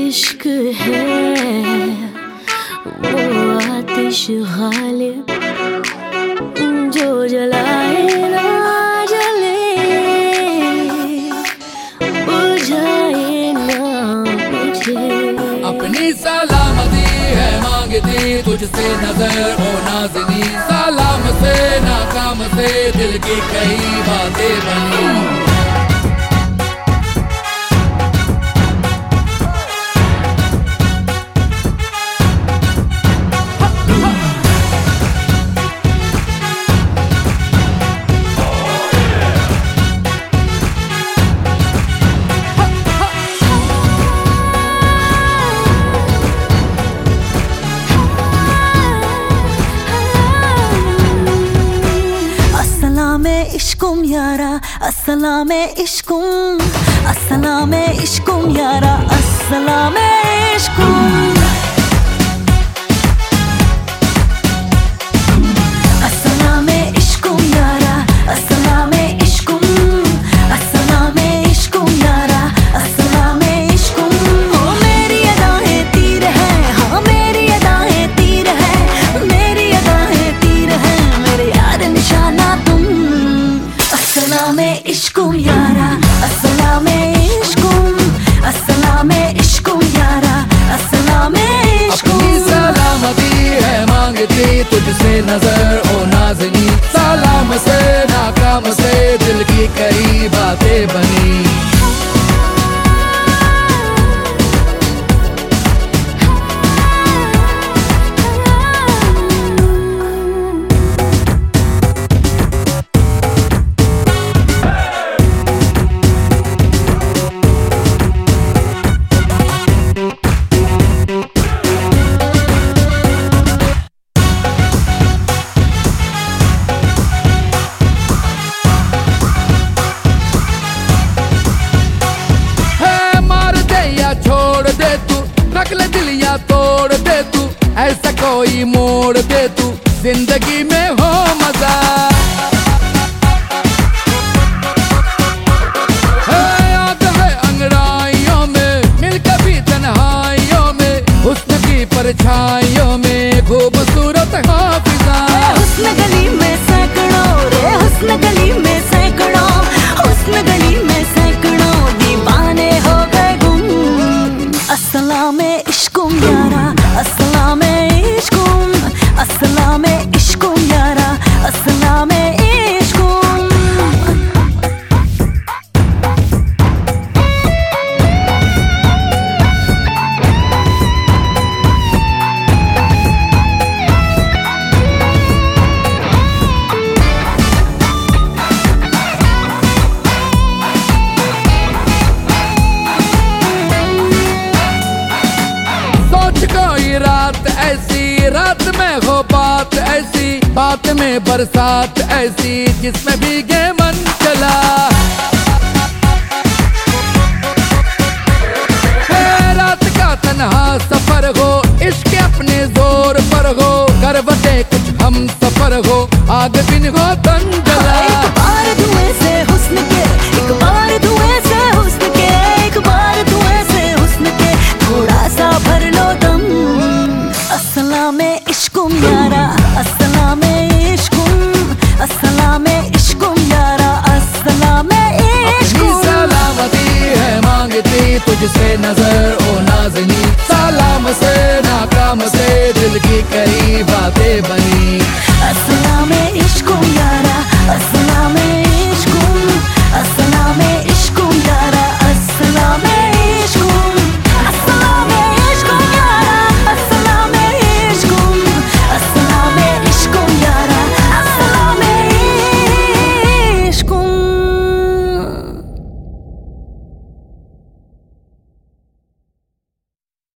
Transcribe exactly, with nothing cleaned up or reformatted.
इश्क है वो आतिश गालिब जो जलाए ना जले, बुझाए ना मुझे। अपनी सलामती है मांगती तुझसे नजर हो नाज़नी, सलाम से नाकाम से दिल की कई बातें बनी। इश्कुम यारा अस्सलाम इश्कुम, अस्सलाम इश्कुम यारा अस्सलाम इश्कुम, अस्सलाम इश्कुम यारा अस्सलाम इश्कुम, अस्सलाम इश्कुम यारा अस्सलाम इश्कुम। हो मेरी अदाएं तीर है, हाँ मेरी अदाएं तीर है, मेरी अदाएं तीर है, मेरे यार निशाना तुम। अस्सलाम इश्कुम यारा अस्सलाम इश्कुम, अस्सलाम इश्कुम यारा अस्सलाम इश्कुम। अपनी सलामती है मांगती तुझसे नजर ओ नाज़नी, सलाम से नाकाम से दिल की कई बातें बनी। दिलिया तोड़ दे तू, ऐसा कोई मोड़ दे तू, जिंदगी में हो मजा। याद है अंगड़ाइयों में मिल कभी तन्हाइयों में, हुस्न की परछाइयों में खूबसूरत हाफिजा। हुस्न गली में सैकड़ों रे हुस्न गली में सैकड़ों, हुस्न गली में सैकड़ों दीवाने हो गए गुम। अस्सलाम इश्कुम यारा अस्सलाम इश्कुम, अस्सलाम इश्कुम यारा अस्सलाम इश्कुम। रात ऐसी रात में हो बात ऐसी, बात में बरसात ऐसी जिसमें भीगे मन चला। रात का तन्हा सफर हो इश्क अपने जोर पर हो, करवटे कुछ हम सफर हो आग बिन हो तंग।